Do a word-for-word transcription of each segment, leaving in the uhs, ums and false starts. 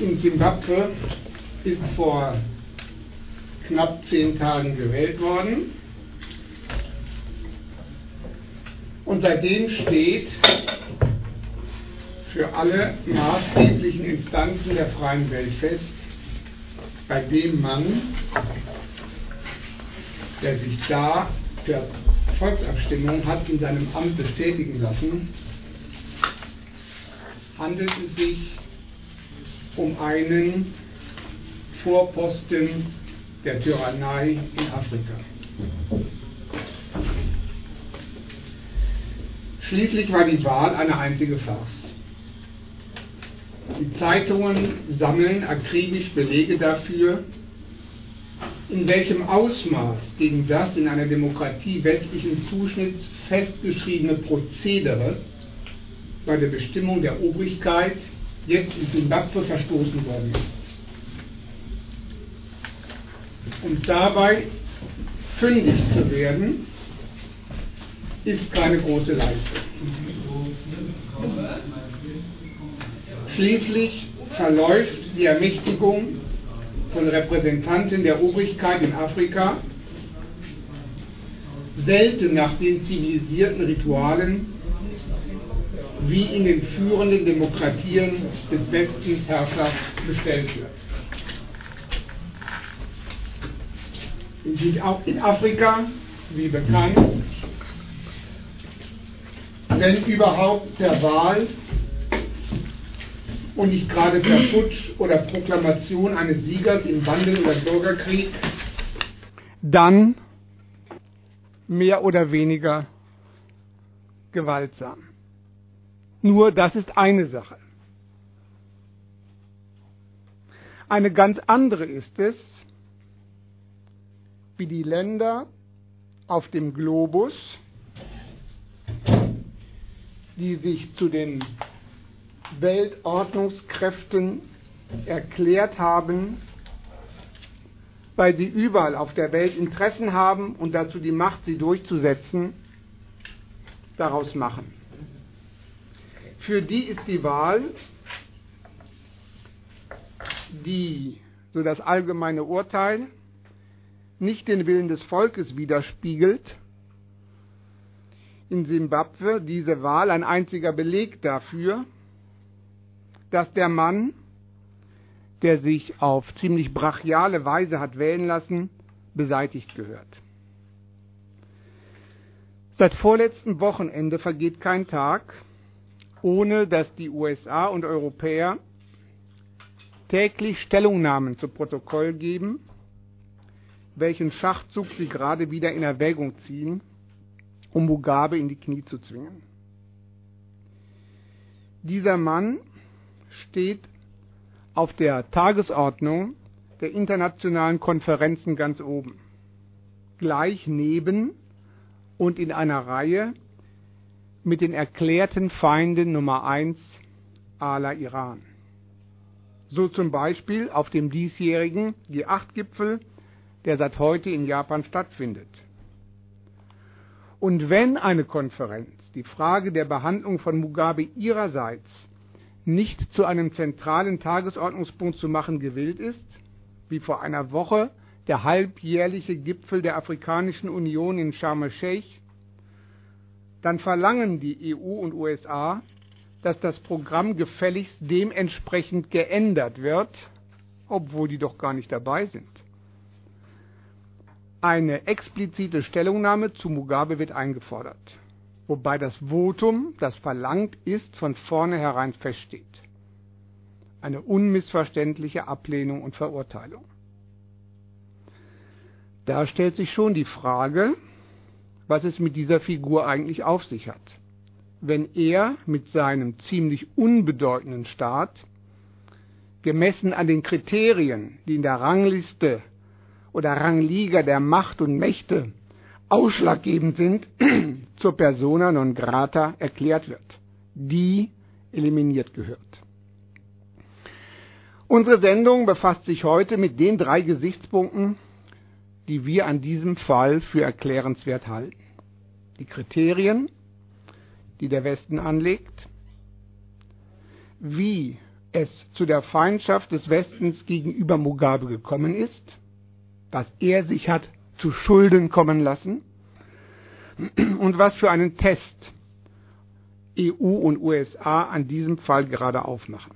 In Simbabwe ist vor knapp zehn Tagen gewählt worden und seitdem steht für alle maßgeblichen Instanzen der freien Welt fest, bei dem Mann, der sich da per Volksabstimmung hat in seinem Amt bestätigen lassen, handelt es sich um einen Vorposten der Tyrannei in Afrika. Schließlich war die Wahl eine einzige Farce. Die Zeitungen sammeln akribisch Belege dafür, in welchem Ausmaß gegen das in einer Demokratie westlichen Zuschnitts festgeschriebene Prozedere bei der Bestimmung der Obrigkeit jetzt in Simbabwe verstoßen worden ist. Und dabei fündig zu werden, ist keine große Leistung. Schließlich verläuft die Ermächtigung von Repräsentanten der Obrigkeit in Afrika selten nach den zivilisierten Ritualen, wie in den führenden Demokratien des Westens Herrschaft bestellt wird. In Afrika, wie bekannt, wenn überhaupt per Wahl und nicht gerade per Putsch oder Proklamation eines Siegers im Wandel- oder Bürgerkrieg, dann mehr oder weniger gewaltsam. Nur das ist eine Sache. Eine ganz andere ist es, wie die Länder auf dem Globus, die sich zu den Weltordnungskräften erklärt haben, weil sie überall auf der Welt Interessen haben und dazu die Macht, sie durchzusetzen, daraus machen. Für die ist die Wahl, die, so das allgemeine Urteil, nicht den Willen des Volkes widerspiegelt, in Simbabwe diese Wahl ein einziger Beleg dafür, dass der Mann, der sich auf ziemlich brachiale Weise hat wählen lassen, beseitigt gehört. Seit vorletztem Wochenende vergeht kein Tag, ohne dass die U S A und Europäer täglich Stellungnahmen zu Protokoll geben, welchen Schachzug sie gerade wieder in Erwägung ziehen, um Mugabe in die Knie zu zwingen. Dieser Mann steht auf der Tagesordnung der internationalen Konferenzen ganz oben, gleich neben und in einer Reihe mit den erklärten Feinden Nummer eins à la Iran. So zum Beispiel auf dem diesjährigen G acht Gipfel, der seit heute in Japan stattfindet. Und wenn eine Konferenz die Frage der Behandlung von Mugabe ihrerseits nicht zu einem zentralen Tagesordnungspunkt zu machen gewillt ist, wie vor einer Woche der halbjährliche Gipfel der Afrikanischen Union in Sharm el-Sheikh, dann verlangen die E U und U S A, dass das Programm gefälligst dementsprechend geändert wird, obwohl die doch gar nicht dabei sind. Eine explizite Stellungnahme zu Mugabe wird eingefordert, wobei das Votum, das verlangt ist, von vornherein feststeht. Eine unmissverständliche Ablehnung und Verurteilung. Da stellt sich schon die Frage, was es mit dieser Figur eigentlich auf sich hat, wenn er mit seinem ziemlich unbedeutenden Staat, gemessen an den Kriterien, die in der Rangliste oder Rangliga der Macht und Mächte ausschlaggebend sind, zur persona non grata erklärt wird, die eliminiert gehört. Unsere Sendung befasst sich heute mit den drei Gesichtspunkten, die wir an diesem Fall für erklärenswert halten. Die Kriterien, die der Westen anlegt, wie es zu der Feindschaft des Westens gegenüber Mugabe gekommen ist, was er sich hat zu Schulden kommen lassen und was für einen Test E U und U S A an diesem Fall gerade aufmachen.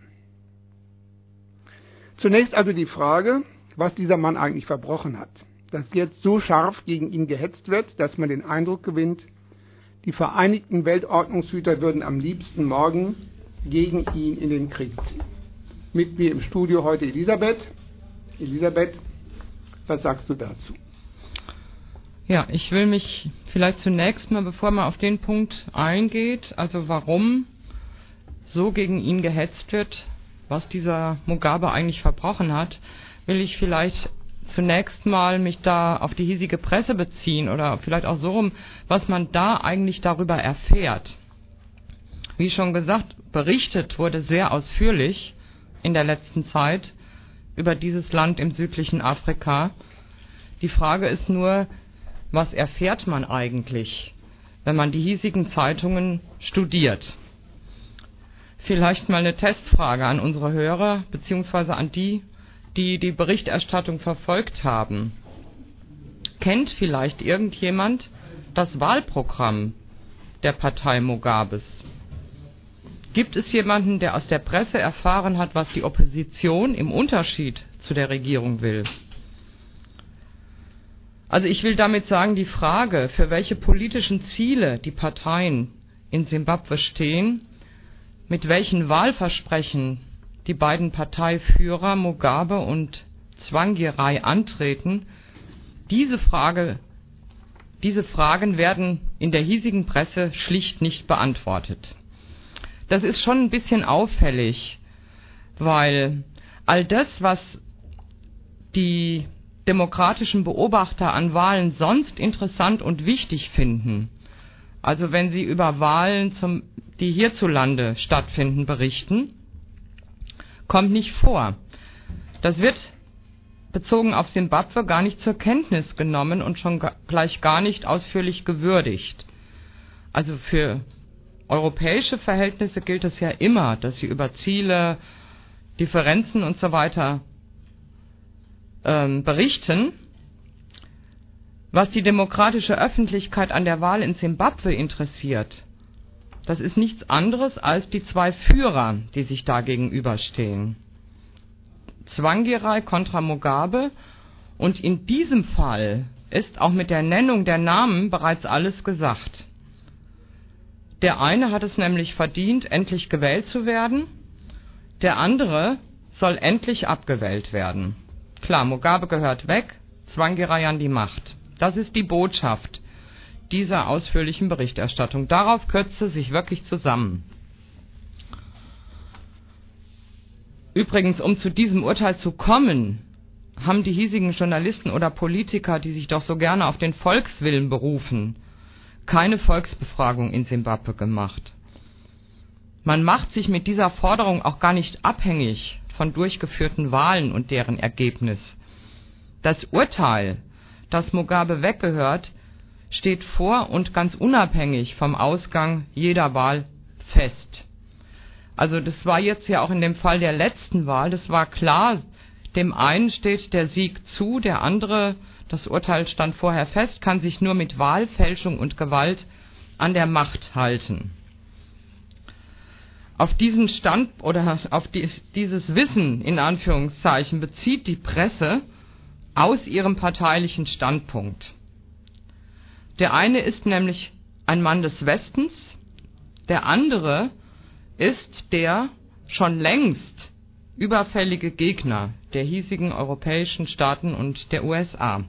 Zunächst also die Frage, was dieser Mann eigentlich verbrochen hat, dass jetzt so scharf gegen ihn gehetzt wird, dass man den Eindruck gewinnt, die Vereinigten Weltordnungshüter würden am liebsten morgen gegen ihn in den Krieg ziehen. Mit mir im Studio heute Elisabeth. Elisabeth, was sagst du dazu? Ja, ich will mich vielleicht zunächst mal, bevor man auf den Punkt eingeht, also warum so gegen ihn gehetzt wird, was dieser Mugabe eigentlich verbrochen hat, will ich vielleicht zunächst mal mich da auf die hiesige Presse beziehen oder vielleicht auch so rum, was man da eigentlich darüber erfährt. Wie schon gesagt, berichtet wurde sehr ausführlich in der letzten Zeit über dieses Land im südlichen Afrika. Die Frage ist nur, was erfährt man eigentlich, wenn man die hiesigen Zeitungen studiert? Vielleicht mal eine Testfrage an unsere Hörer, beziehungsweise an die, die die Berichterstattung verfolgt haben. Kennt vielleicht irgendjemand das Wahlprogramm der Partei Mugabes? Gibt es jemanden, der aus der Presse erfahren hat, was die Opposition im Unterschied zu der Regierung will? Also ich will damit sagen, die Frage, für welche politischen Ziele die Parteien in Simbabwe stehen, mit welchen Wahlversprechen die beiden Parteiführer Mugabe und Tsvangirai antreten, diese Frage, diese Fragen werden in der hiesigen Presse schlicht nicht beantwortet. Das ist schon ein bisschen auffällig, weil all das, was die demokratischen Beobachter an Wahlen sonst interessant und wichtig finden, also wenn sie über Wahlen, zum, die hierzulande stattfinden, berichten, kommt nicht vor. Das wird bezogen auf Simbabwe gar nicht zur Kenntnis genommen und schon gleich gar nicht ausführlich gewürdigt. Also für europäische Verhältnisse gilt es ja immer, dass sie über Ziele, Differenzen und so weiter ähm, berichten. Was die demokratische Öffentlichkeit an der Wahl in Simbabwe interessiert, das ist nichts anderes als die zwei Führer, die sich da gegenüberstehen. Tsvangirai kontra Mugabe, und in diesem Fall ist auch mit der Nennung der Namen bereits alles gesagt. Der eine hat es nämlich verdient, endlich gewählt zu werden, der andere soll endlich abgewählt werden. Klar, Mugabe gehört weg, Tsvangirai an die Macht. Das ist die Botschaft dieser ausführlichen Berichterstattung. Darauf kürzt sich wirklich zusammen. Übrigens, um zu diesem Urteil zu kommen, haben die hiesigen Journalisten oder Politiker, die sich doch so gerne auf den Volkswillen berufen, keine Volksbefragung in Simbabwe gemacht. Man macht sich mit dieser Forderung auch gar nicht abhängig von durchgeführten Wahlen und deren Ergebnis. Das Urteil, dass Mugabe weggehört, steht vor und ganz unabhängig vom Ausgang jeder Wahl fest. Also das war jetzt ja auch in dem Fall der letzten Wahl, das war klar, dem einen steht der Sieg zu, der andere, das Urteil stand vorher fest, kann sich nur mit Wahlfälschung und Gewalt an der Macht halten. Auf diesen Stand oder auf die, dieses Wissen in Anführungszeichen bezieht die Presse aus ihrem parteilichen Standpunkt. Der eine ist nämlich ein Mann des Westens, der andere ist der schon längst überfällige Gegner der hiesigen europäischen Staaten und der U S A.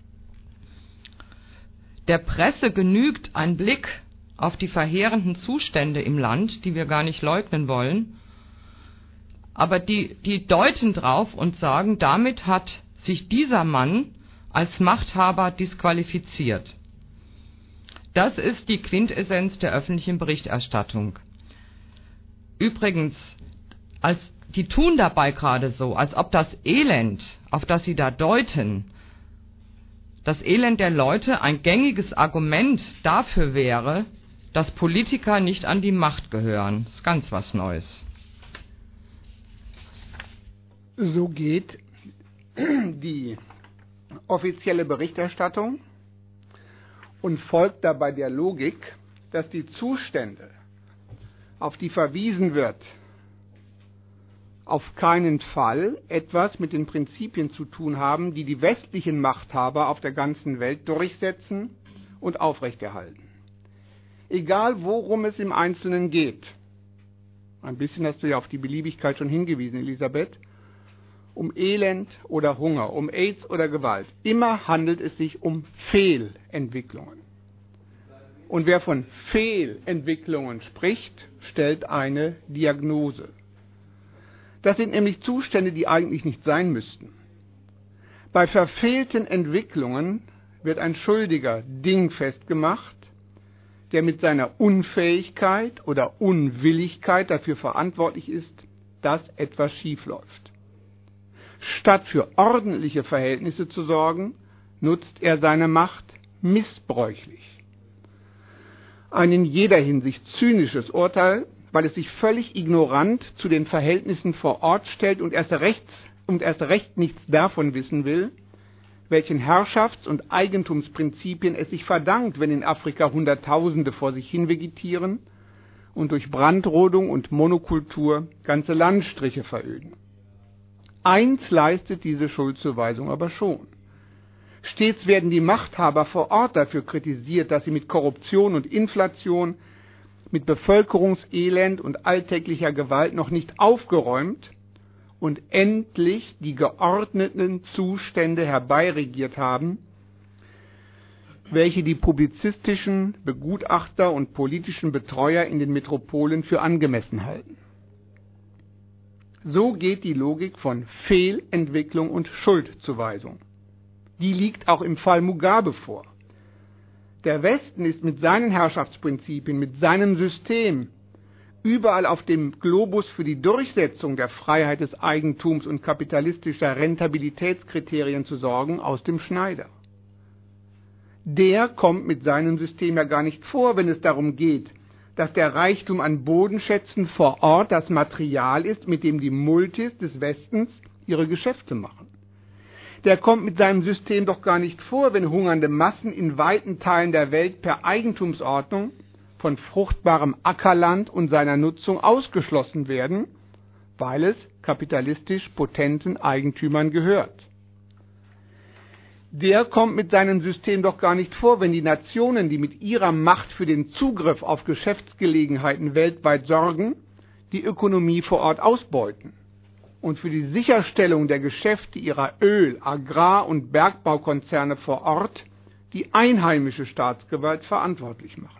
Der Presse genügt ein Blick auf die verheerenden Zustände im Land, die wir gar nicht leugnen wollen, aber die, die deuten drauf und sagen, damit hat sich dieser Mann als Machthaber disqualifiziert. Das ist die Quintessenz der öffentlichen Berichterstattung. Übrigens, als, die tun dabei gerade so, als ob das Elend, auf das sie da deuten, das Elend der Leute ein gängiges Argument dafür wäre, dass Politiker nicht an die Macht gehören. Das ist ganz was Neues. So geht die offizielle Berichterstattung und folgt dabei der Logik, dass die Zustände, auf die verwiesen wird, auf keinen Fall etwas mit den Prinzipien zu tun haben, die die westlichen Machthaber auf der ganzen Welt durchsetzen und aufrechterhalten. Egal worum es im Einzelnen geht, ein bisschen hast du ja auf die Beliebigkeit schon hingewiesen, Elisabeth, um Elend oder Hunger, um AIDS oder Gewalt, immer handelt es sich um Fehlentwicklungen. Und wer von Fehlentwicklungen spricht, stellt eine Diagnose. Das sind nämlich Zustände, die eigentlich nicht sein müssten. Bei verfehlten Entwicklungen wird ein Schuldiger dingfest gemacht, der mit seiner Unfähigkeit oder Unwilligkeit dafür verantwortlich ist, dass etwas schiefläuft. Statt für ordentliche Verhältnisse zu sorgen, nutzt er seine Macht missbräuchlich. Ein in jeder Hinsicht zynisches Urteil, weil es sich völlig ignorant zu den Verhältnissen vor Ort stellt und erst recht, und erst recht nichts davon wissen will, welchen Herrschafts- und Eigentumsprinzipien es sich verdankt, wenn in Afrika Hunderttausende vor sich hin vegetieren und durch Brandrodung und Monokultur ganze Landstriche veröden. Eins leistet diese Schuldzuweisung aber schon. Stets werden die Machthaber vor Ort dafür kritisiert, dass sie mit Korruption und Inflation, mit Bevölkerungselend und alltäglicher Gewalt noch nicht aufgeräumt und endlich die geordneten Zustände herbeiregiert haben, welche die publizistischen Begutachter und politischen Betreuer in den Metropolen für angemessen halten. So geht die Logik von Fehlentwicklung und Schuldzuweisung. Die liegt auch im Fall Mugabe vor. Der Westen ist mit seinen Herrschaftsprinzipien, mit seinem System, überall auf dem Globus für die Durchsetzung der Freiheit des Eigentums und kapitalistischer Rentabilitätskriterien zu sorgen, aus dem Schneider. Der kommt mit seinem System ja gar nicht vor, wenn es darum geht, dass der Reichtum an Bodenschätzen vor Ort das Material ist, mit dem die Multis des Westens ihre Geschäfte machen. Der kommt mit seinem System doch gar nicht vor, wenn hungernde Massen in weiten Teilen der Welt per Eigentumsordnung von fruchtbarem Ackerland und seiner Nutzung ausgeschlossen werden, weil es kapitalistisch potenten Eigentümern gehört. Der kommt mit seinem System doch gar nicht vor, wenn die Nationen, die mit ihrer Macht für den Zugriff auf Geschäftsgelegenheiten weltweit sorgen, die Ökonomie vor Ort ausbeuten und für die Sicherstellung der Geschäfte ihrer Öl-, Agrar- und Bergbaukonzerne vor Ort die einheimische Staatsgewalt verantwortlich machen.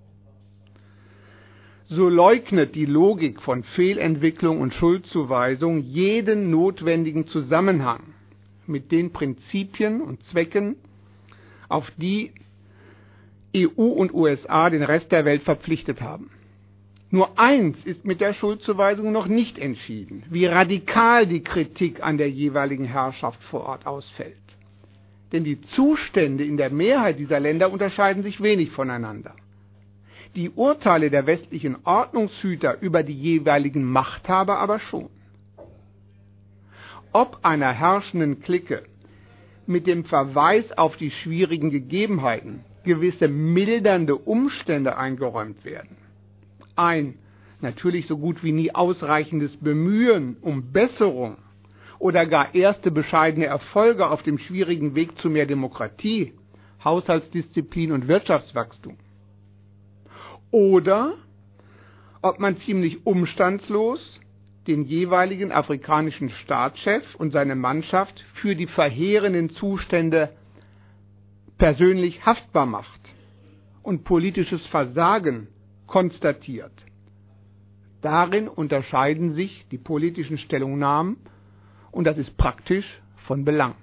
So leugnet die Logik von Fehlentwicklung und Schuldzuweisung jeden notwendigen Zusammenhang mit den Prinzipien und Zwecken, auf die E U und U S A den Rest der Welt verpflichtet haben. Nur eins ist mit der Schuldzuweisung noch nicht entschieden, wie radikal die Kritik an der jeweiligen Herrschaft vor Ort ausfällt. Denn die Zustände in der Mehrheit dieser Länder unterscheiden sich wenig voneinander. Die Urteile der westlichen Ordnungshüter über die jeweiligen Machthaber aber schon. Ob einer herrschenden Clique mit dem Verweis auf die schwierigen Gegebenheiten gewisse mildernde Umstände eingeräumt werden, ein natürlich so gut wie nie ausreichendes Bemühen um Besserung oder gar erste bescheidene Erfolge auf dem schwierigen Weg zu mehr Demokratie, Haushaltsdisziplin und Wirtschaftswachstum. Oder ob man ziemlich umstandslos den jeweiligen afrikanischen Staatschef und seine Mannschaft für die verheerenden Zustände persönlich haftbar macht und politisches Versagen konstatiert. Darin unterscheiden sich die politischen Stellungnahmen und das ist praktisch von Belang.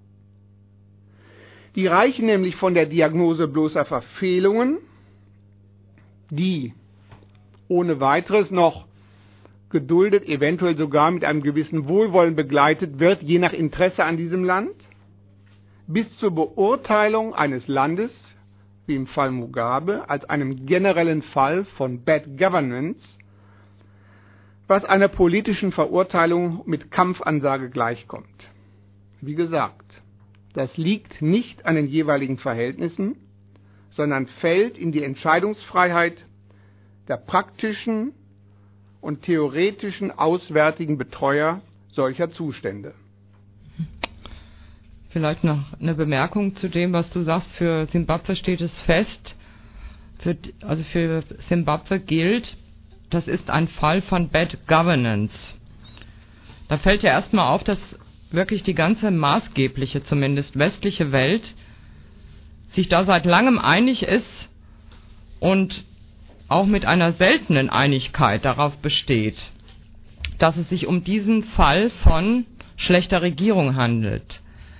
Die reichen nämlich von der Diagnose bloßer Verfehlungen, die ohne weiteres noch geduldet, eventuell sogar mit einem gewissen Wohlwollen begleitet wird, je nach Interesse an diesem Land, bis zur Beurteilung eines Landes, wie im Fall Mugabe, als einem generellen Fall von Bad Governance, was einer politischen Verurteilung mit Kampfansage gleichkommt. Wie gesagt, das liegt nicht an den jeweiligen Verhältnissen, sondern fällt in die Entscheidungsfreiheit der praktischen und theoretischen auswärtigen Betreuer solcher Zustände. Vielleicht noch eine Bemerkung zu dem, was du sagst. Für Simbabwe steht es fest, für, also für Simbabwe gilt, das ist ein Fall von Bad Governance. Da fällt ja erstmal auf, dass wirklich die ganze maßgebliche, zumindest westliche Welt, sich da seit langem einig ist und auch mit einer seltenen Einigkeit darauf besteht, dass es sich um diesen Fall von schlechter Regierung handelt.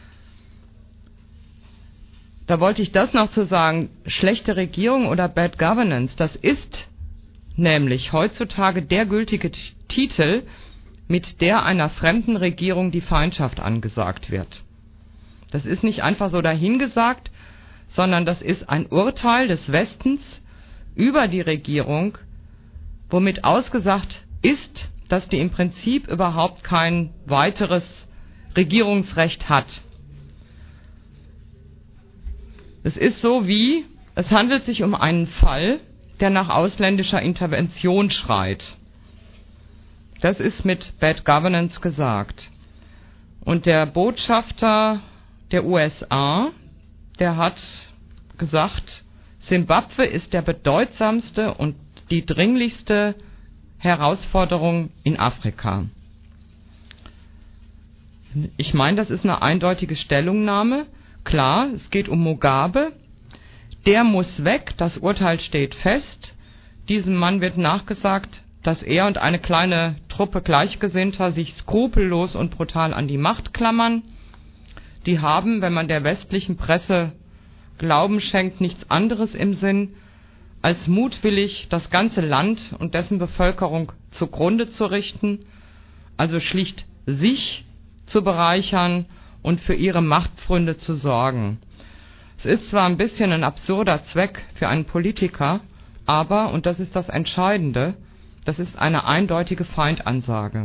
Da wollte ich das noch zu sagen, schlechte Regierung oder Bad Governance, das ist nämlich heutzutage der gültige T- Titel, mit der einer fremden Regierung die Feindschaft angesagt wird. Das ist nicht einfach so dahingesagt, sondern das ist ein Urteil des Westens über die Regierung, womit ausgesagt ist, dass die im Prinzip überhaupt kein weiteres Regierungsrecht hat. Es ist so wie, es handelt sich um einen Fall, der nach ausländischer Intervention schreit. Das ist mit Bad Governance gesagt. Und der Botschafter der U S A, der hat gesagt, Simbabwe ist der bedeutsamste und die dringlichste Herausforderung in Afrika. Ich meine, das ist eine eindeutige Stellungnahme. Klar, es geht um Mugabe. Der muss weg, das Urteil steht fest. Diesem Mann wird nachgesagt, dass er und eine kleine Truppe Gleichgesinnter sich skrupellos und brutal an die Macht klammern. Die haben, wenn man der westlichen Presse Glauben schenkt, nichts anderes im Sinn, als mutwillig das ganze Land und dessen Bevölkerung zugrunde zu richten, also schlicht sich zu bereichern und für ihre Machtpfründe zu sorgen. Es ist zwar ein bisschen ein absurder Zweck für einen Politiker, aber, und das ist das Entscheidende, das ist eine eindeutige Feindansage.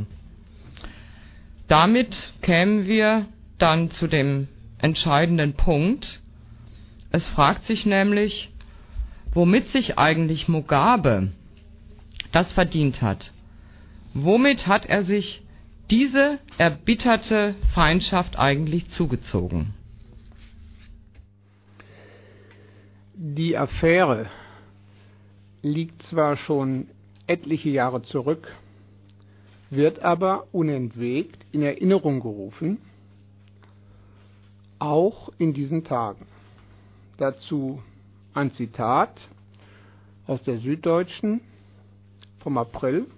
Damit kämen wir dann zu dem entscheidenden Punkt. Es fragt sich nämlich, womit sich eigentlich Mugabe das verdient hat. Womit hat er sich diese erbitterte Feindschaft eigentlich zugezogen? Die Affäre liegt zwar schon etliche Jahre zurück, wird aber unentwegt in Erinnerung gerufen, auch in diesen Tagen. Dazu ein Zitat aus der Süddeutschen vom April.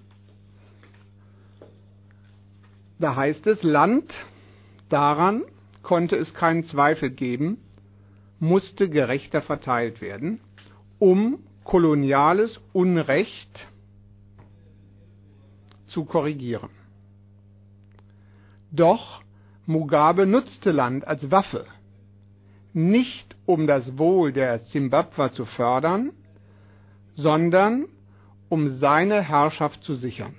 Da heißt es, Land, daran konnte es keinen Zweifel geben, musste gerechter verteilt werden, um koloniales Unrecht zu korrigieren. Doch Mugabe nutzte Land als Waffe, nicht um das Wohl der Simbabwer zu fördern, sondern um seine Herrschaft zu sichern.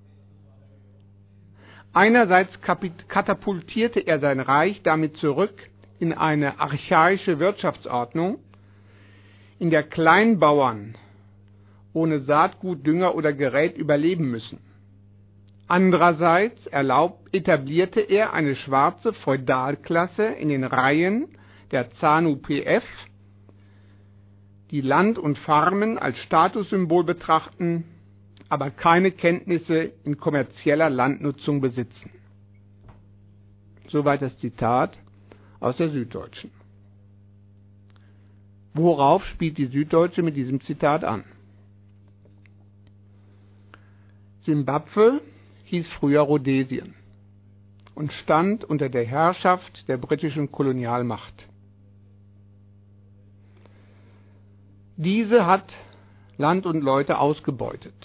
Einerseits katapultierte er sein Reich damit zurück in eine archaische Wirtschaftsordnung, in der Kleinbauern ohne Saatgut, Dünger oder Gerät überleben müssen. Andererseits erlaubt, etablierte er eine schwarze Feudalklasse in den Reihen der ZANU P F, die Land und Farmen als Statussymbol betrachten, aber keine Kenntnisse in kommerzieller Landnutzung besitzen. Soweit das Zitat aus der Süddeutschen. Worauf spielt die Süddeutsche mit diesem Zitat an? Simbabwe hieß früher Rhodesien und stand unter der Herrschaft der britischen Kolonialmacht. Diese hat Land und Leute ausgebeutet.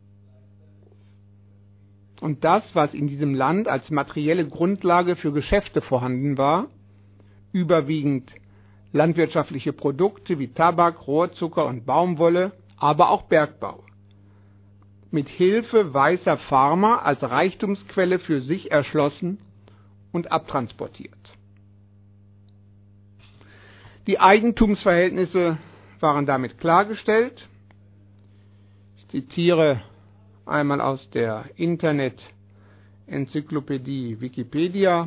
Und das, was in diesem Land als materielle Grundlage für Geschäfte vorhanden war, überwiegend landwirtschaftliche Produkte wie Tabak, Rohrzucker und Baumwolle, aber auch Bergbau, mit Hilfe weißer Farmer als Reichtumsquelle für sich erschlossen und abtransportiert. Die Eigentumsverhältnisse waren damit klargestellt. Ich zitiere einmal aus der Internet-Enzyklopädie Wikipedia.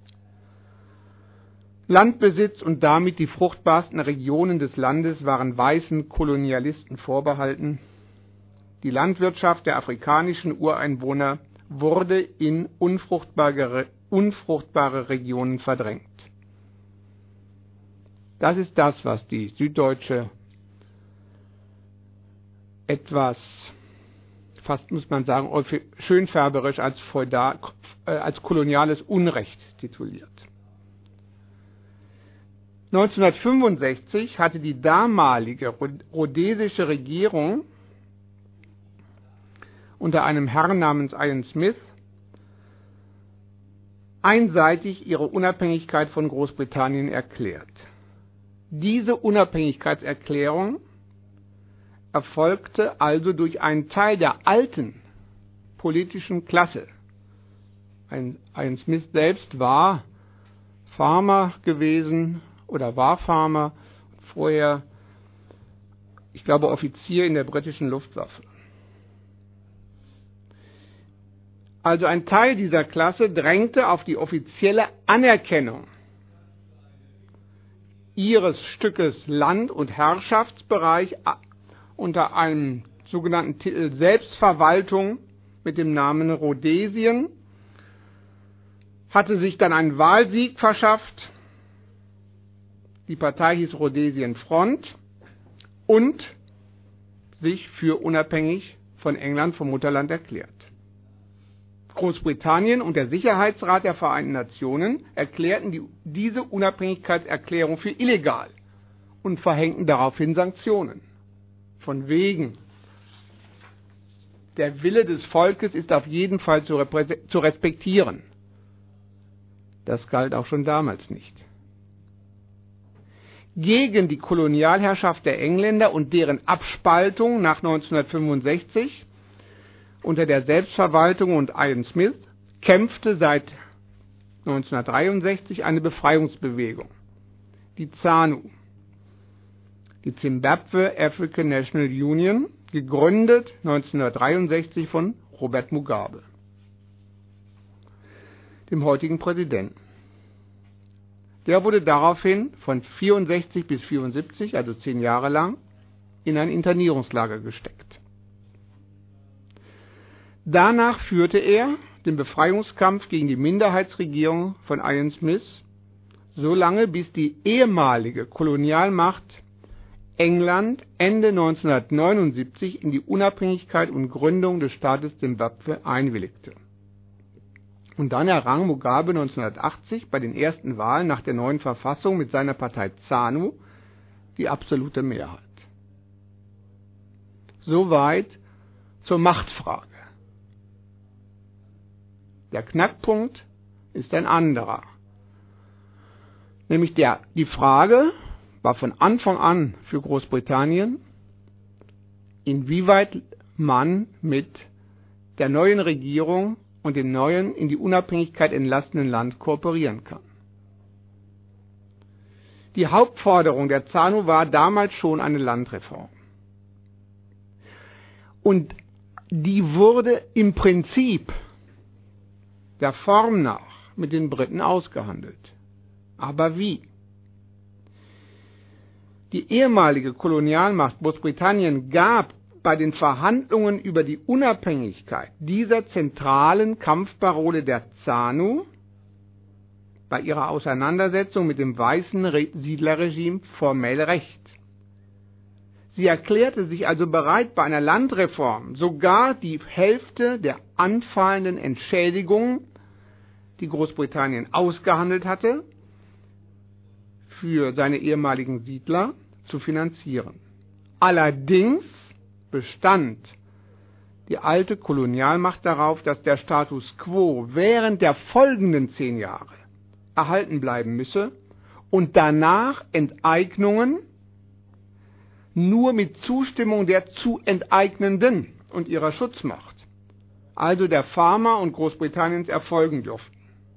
Landbesitz und damit die fruchtbarsten Regionen des Landes waren weißen Kolonialisten vorbehalten. Die Landwirtschaft der afrikanischen Ureinwohner wurde in unfruchtbare, unfruchtbare Regionen verdrängt. Das ist das, was die Süddeutsche etwas, fast muss man sagen, schönfärberisch als, feudal, äh, als koloniales Unrecht tituliert. neunzehnhundertfünfundsechzig hatte die damalige rhodesische Regierung unter einem Herrn namens Ian Smith einseitig ihre Unabhängigkeit von Großbritannien erklärt. Diese Unabhängigkeitserklärung erfolgte also durch einen Teil der alten politischen Klasse. Ian Smith selbst war Farmer gewesen, oder war Farmer, vorher, ich glaube, Offizier in der britischen Luftwaffe. Also ein Teil dieser Klasse drängte auf die offizielle Anerkennung ihres Stückes Land- und Herrschaftsbereich unter einem sogenannten Titel Selbstverwaltung mit dem Namen Rhodesien, hatte sich dann einen Wahlsieg verschafft. Die Partei hieß Rhodesien Front und sich für unabhängig von England, vom Mutterland, erklärt. Großbritannien und der Sicherheitsrat der Vereinten Nationen erklärten die, diese Unabhängigkeitserklärung für illegal und verhängten daraufhin Sanktionen. Von wegen, der Wille des Volkes ist auf jeden Fall zu, zu respektieren. Das galt auch schon damals nicht. Gegen die Kolonialherrschaft der Engländer und deren Abspaltung nach neunzehnhundertfünfundsechzig unter der Selbstverwaltung und Ian Smith kämpfte seit neunzehnhundertdreiundsechzig eine Befreiungsbewegung, die ZANU, die Zimbabwe African National Union, gegründet neunzehnhundertdreiundsechzig von Robert Mugabe, dem heutigen Präsidenten. Der wurde daraufhin von vierundsechzig bis vierundsiebzig, also zehn Jahre lang, in ein Internierungslager gesteckt. Danach führte er den Befreiungskampf gegen die Minderheitsregierung von Ian Smith, so lange bis die ehemalige Kolonialmacht England Ende neunzehnhundertneunundsiebzig in die Unabhängigkeit und Gründung des Staates Zimbabwe einwilligte. Und dann errang Mugabe neunzehnhundertachtzig bei den ersten Wahlen nach der neuen Verfassung mit seiner Partei ZANU die absolute Mehrheit. Soweit zur Machtfrage. Der Knackpunkt ist ein anderer. Nämlich der, die Frage war von Anfang an für Großbritannien, inwieweit man mit der neuen Regierung und dem neuen, in die Unabhängigkeit entlassenen Land kooperieren kann. Die Hauptforderung der ZANU war damals schon eine Landreform. Und die wurde im Prinzip der Form nach mit den Briten ausgehandelt. Aber wie? Die ehemalige Kolonialmacht Großbritannien gab bei den Verhandlungen über die Unabhängigkeit dieser zentralen Kampfparole der ZANU bei ihrer Auseinandersetzung mit dem weißen Siedlerregime formell Recht. Sie erklärte sich also bereit, bei einer Landreform sogar die Hälfte der anfallenden Entschädigungen, die Großbritannien ausgehandelt hatte, für seine ehemaligen Siedler zu finanzieren. Allerdings bestand die alte Kolonialmacht darauf, dass der Status quo während der folgenden zehn Jahre erhalten bleiben müsse und danach Enteignungen nur mit Zustimmung der zu Enteignenden und ihrer Schutzmacht, also der Pharma und Großbritanniens, erfolgen durften.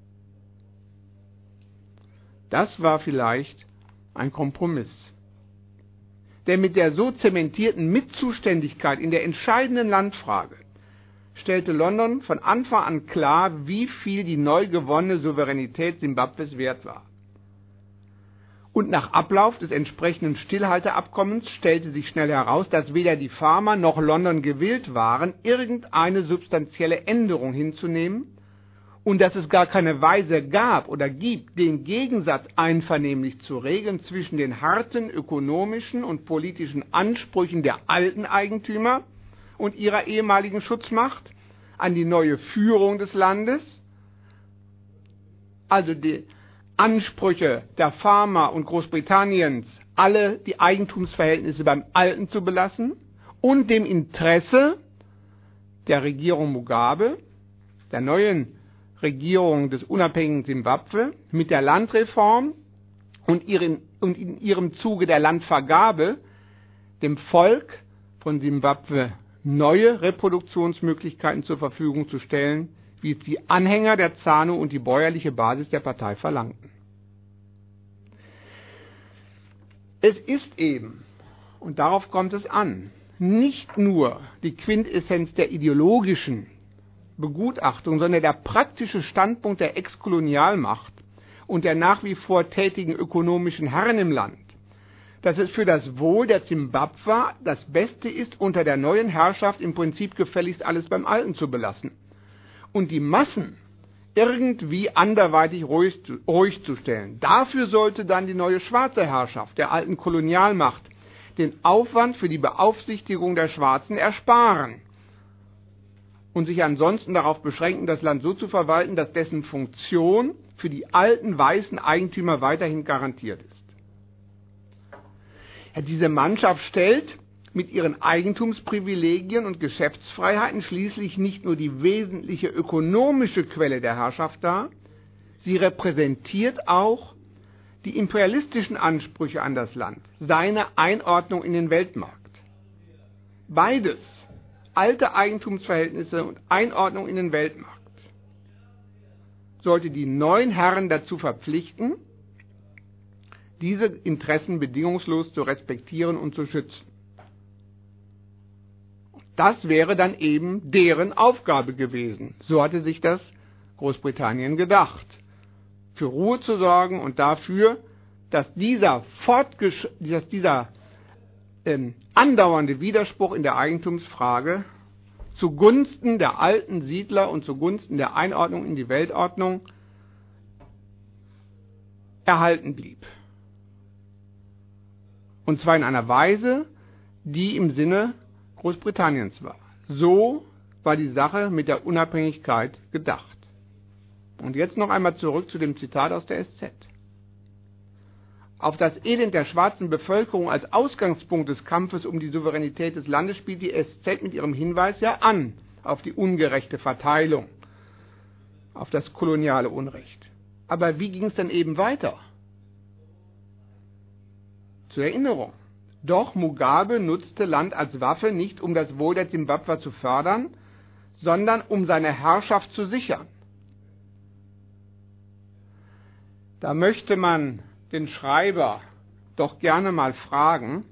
Das war vielleicht ein Kompromiss. Denn mit der so zementierten Mitzuständigkeit in der entscheidenden Landfrage stellte London von Anfang an klar, wie viel die neu gewonnene Souveränität Simbabwes wert war. Und nach Ablauf des entsprechenden Stillhalteabkommens stellte sich schnell heraus, dass weder die Farmer noch London gewillt waren, irgendeine substanzielle Änderung hinzunehmen und dass es gar keine Weise gab oder gibt, den Gegensatz einvernehmlich zu regeln zwischen den harten ökonomischen und politischen Ansprüchen der alten Eigentümer und ihrer ehemaligen Schutzmacht an die neue Führung des Landes, also die Ansprüche der Pharma und Großbritanniens, alle die Eigentumsverhältnisse beim Alten zu belassen, und dem Interesse der Regierung Mugabe, der neuen Regierung des unabhängigen Simbabwe, mit der Landreform und, ihren, und in ihrem Zuge der Landvergabe dem Volk von Simbabwe neue Reproduktionsmöglichkeiten zur Verfügung zu stellen, wie es die Anhänger der ZANU und die bäuerliche Basis der Partei verlangten. Es ist eben, und darauf kommt es an, nicht nur die Quintessenz der ideologischen Begutachtung, sondern der praktische Standpunkt der Exkolonialmacht und der nach wie vor tätigen ökonomischen Herren im Land, dass es für das Wohl der Zimbabwer das Beste ist, unter der neuen Herrschaft im Prinzip gefälligst alles beim Alten zu belassen und die Massen irgendwie anderweitig ruhig, ruhig zu stellen. Dafür sollte dann die neue schwarze Herrschaft der alten Kolonialmacht den Aufwand für die Beaufsichtigung der Schwarzen ersparen und sich ansonsten darauf beschränken, das Land so zu verwalten, dass dessen Funktion für die alten weißen Eigentümer weiterhin garantiert ist. Ja, diese Mannschaft stellt mit ihren Eigentumsprivilegien und Geschäftsfreiheiten schließlich nicht nur die wesentliche ökonomische Quelle der Herrschaft dar, sie repräsentiert auch die imperialistischen Ansprüche an das Land, seine Einordnung in den Weltmarkt. Beides, alte Eigentumsverhältnisse und Einordnung in den Weltmarkt, sollte die neuen Herren dazu verpflichten, diese Interessen bedingungslos zu respektieren und zu schützen. Das wäre dann eben deren Aufgabe gewesen. So hatte sich das Großbritannien gedacht. Für Ruhe zu sorgen und dafür, dass dieser, Fortgesch- dass dieser ähm, andauernde Widerspruch in der Eigentumsfrage zugunsten der alten Siedler und zugunsten der Einordnung in die Weltordnung erhalten blieb. Und zwar in einer Weise, die im Sinne Großbritanniens war. So war die Sache mit der Unabhängigkeit gedacht. Und jetzt noch einmal zurück zu dem Zitat aus der S Z. Auf das Elend der schwarzen Bevölkerung als Ausgangspunkt des Kampfes um die Souveränität des Landes spielt die S Z mit ihrem Hinweis ja an, auf die ungerechte Verteilung, auf das koloniale Unrecht. Aber wie ging es dann eben weiter? Zur Erinnerung. Doch Mugabe nutzte Land als Waffe nicht, um das Wohl der Zimbabwer zu fördern, sondern um seine Herrschaft zu sichern. Da möchte man den Schreiber doch gerne mal fragen,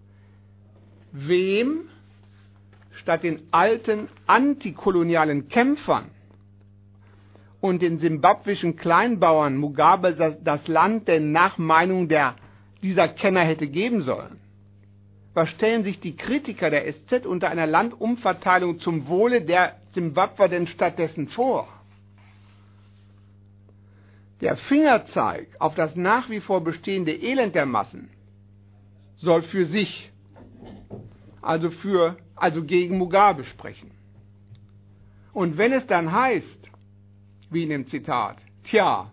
wem statt den alten antikolonialen Kämpfern und den simbabwischen Kleinbauern Mugabe das, das Land denn nach Meinung der, dieser Kenner hätte geben sollen. Was stellen sich die Kritiker der S Z unter einer Landumverteilung zum Wohle der Zimbabwer denn stattdessen vor? Der Fingerzeig auf das nach wie vor bestehende Elend der Massen soll für sich, also für, also gegen Mugabe sprechen. Und wenn es dann heißt, wie in dem Zitat, tja,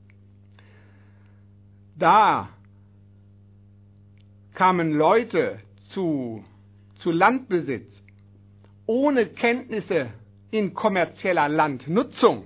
da kamen Leute zu, zu Landbesitz ohne Kenntnisse in kommerzieller Landnutzung,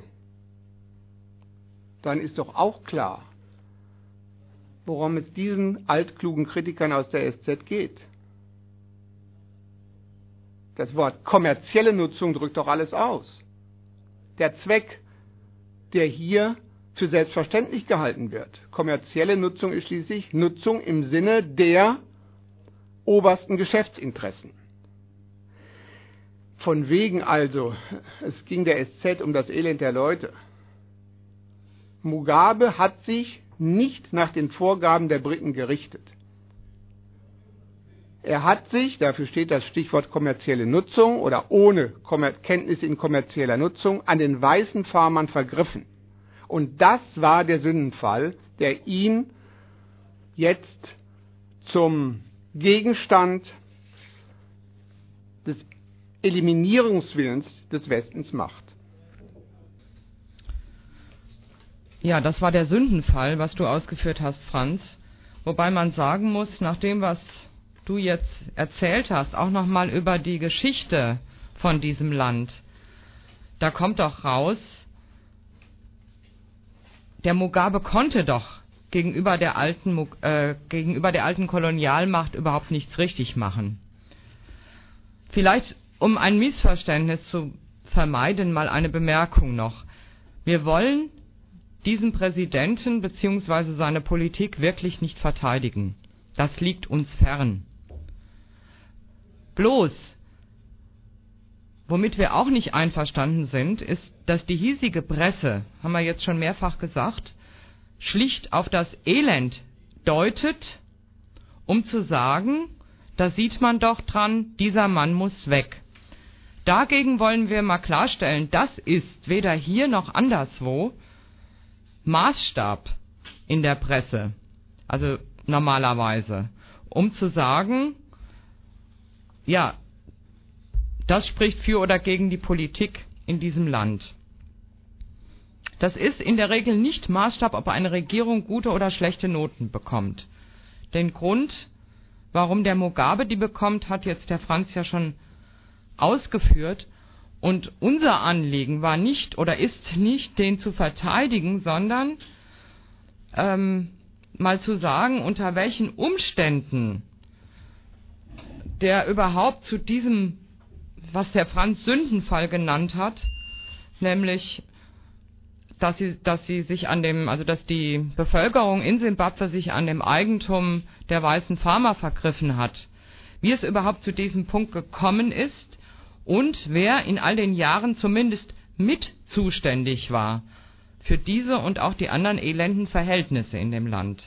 dann ist doch auch klar, worum es diesen altklugen Kritikern aus der S Z geht. Das Wort kommerzielle Nutzung drückt doch alles aus. Der Zweck, der hier für selbstverständlich gehalten wird. Kommerzielle Nutzung ist schließlich Nutzung im Sinne der obersten Geschäftsinteressen. Von wegen also, es ging der S Z um das Elend der Leute. Mugabe hat sich nicht nach den Vorgaben der Briten gerichtet. Er hat sich, dafür steht das Stichwort kommerzielle Nutzung oder ohne Kenntnis in kommerzieller Nutzung, an den weißen Farmern vergriffen. Und das war der Sündenfall, der ihn jetzt zum Gegenstand des Eliminierungswillens des Westens macht. Ja, das war der Sündenfall, was du ausgeführt hast, Franz. Wobei man sagen muss, nach dem, was du jetzt erzählt hast, auch nochmal über die Geschichte von diesem Land. Da kommt doch raus, der Mugabe konnte doch gegenüber der alten, äh, gegenüber der alten Kolonialmacht überhaupt nichts richtig machen. Vielleicht, um ein Missverständnis zu vermeiden, mal eine Bemerkung noch. Wir wollen diesen Präsidenten bzw. seine Politik wirklich nicht verteidigen. Das liegt uns fern. Bloß, womit wir auch nicht einverstanden sind, ist, dass die hiesige Presse, haben wir jetzt schon mehrfach gesagt, schlicht auf das Elend deutet, um zu sagen, da sieht man doch dran, dieser Mann muss weg. Dagegen wollen wir mal klarstellen, das ist weder hier noch anderswo Maßstab in der Presse, also normalerweise, um zu sagen, ja, das spricht für oder gegen die Politik in diesem Land. Das ist in der Regel nicht Maßstab, ob eine Regierung gute oder schlechte Noten bekommt. Den Grund, warum der Mugabe die bekommt, hat jetzt der Franz ja schon ausgeführt. Und unser Anliegen war nicht oder ist nicht, den zu verteidigen, sondern ähm, mal zu sagen, unter welchen Umständen der überhaupt zu diesem, was der Franz Sündenfall genannt hat, nämlich, dass sie, dass sie sich an dem, also dass die Bevölkerung in Simbabwe sich an dem Eigentum der weißen Farmer vergriffen hat, wie es überhaupt zu diesem Punkt gekommen ist und wer in all den Jahren zumindest mit zuständig war für diese und auch die anderen elenden Verhältnisse in dem Land.